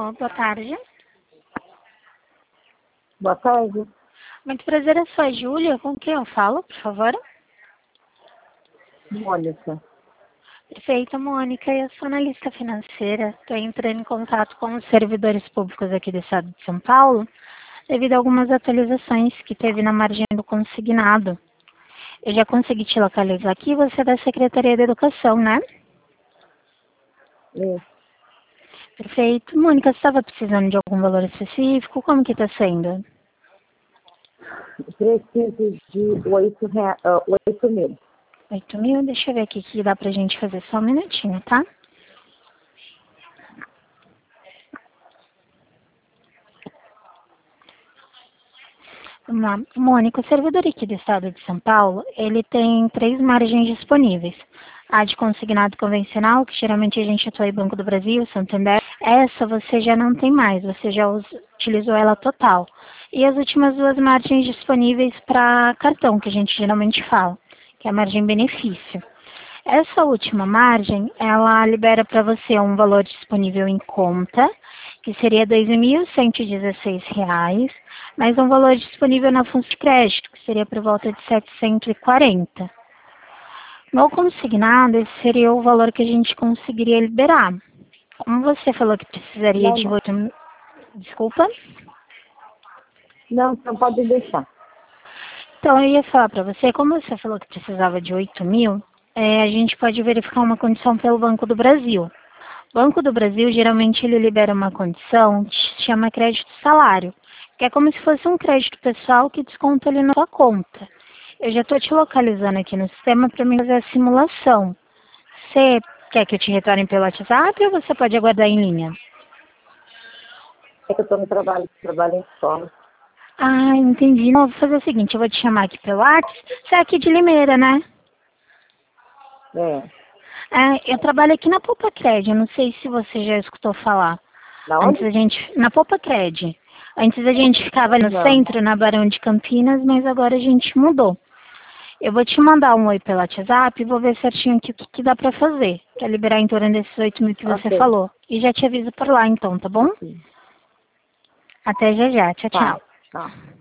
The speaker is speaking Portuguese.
Boa tarde. Boa tarde. Muito prazer, eu sou a Júlia. Com quem eu falo, por favor? Mônica. Perfeito, Mônica. Eu sou analista financeira. Estou entrando em contato com os servidores públicos aqui do estado de São Paulo, devido a algumas atualizações que teve na margem do consignado. Eu já consegui te localizar aqui, você é da Secretaria da Educação, né? Isso. Perfeito. Mônica, você estava precisando de algum valor específico? Como que está sendo? Preciso de 8 mil. 8 mil? Deixa eu ver aqui que dá pra gente fazer só um minutinho, tá? Vamos lá. Mônica, o servidor aqui do estado de São Paulo, ele tem 3 margens disponíveis. A de consignado convencional, que geralmente a gente atua em Banco do Brasil, Santander. Essa você já não tem mais, você já utilizou ela total. E as últimas 2 margens disponíveis para cartão, que a gente geralmente fala, que é a margem benefício. Essa última margem, ela libera para você um valor disponível em conta, que seria R$ 2.116, mais um valor disponível na função de crédito, que seria por volta de 740. No consignado, esse seria o valor que a gente conseguiria liberar. Como você falou que precisaria de 8 mil... Desculpa? Não pode deixar. Então, eu ia falar para você, como você falou que precisava de 8 mil, a gente pode verificar uma condição pelo Banco do Brasil. O Banco do Brasil, geralmente, ele libera uma condição que se chama crédito salário, que é como se fosse um crédito pessoal que desconta ali na sua conta. Eu já estou te localizando aqui no sistema para mim fazer a simulação. Você quer que eu te retorne pelo WhatsApp ou você pode aguardar em linha? É que eu estou no trabalho em escola. Ah, entendi. Não, vou fazer o seguinte, eu vou te chamar aqui pelo WhatsApp. Você é aqui de Limeira, né? Eu trabalho aqui na Poupa Cred, eu não sei se você já escutou falar. Na onde? Na Poupa Cred. Antes a gente ficava no centro, na Barão de Campinas, mas agora a gente mudou. Eu vou te mandar um oi pelo WhatsApp e vou ver certinho aqui o que dá pra fazer, pra liberar em torno desses 8 mil que você falou. E já te aviso por lá então, tá bom? Sim. Até já já. Tchau, tchau. Tá.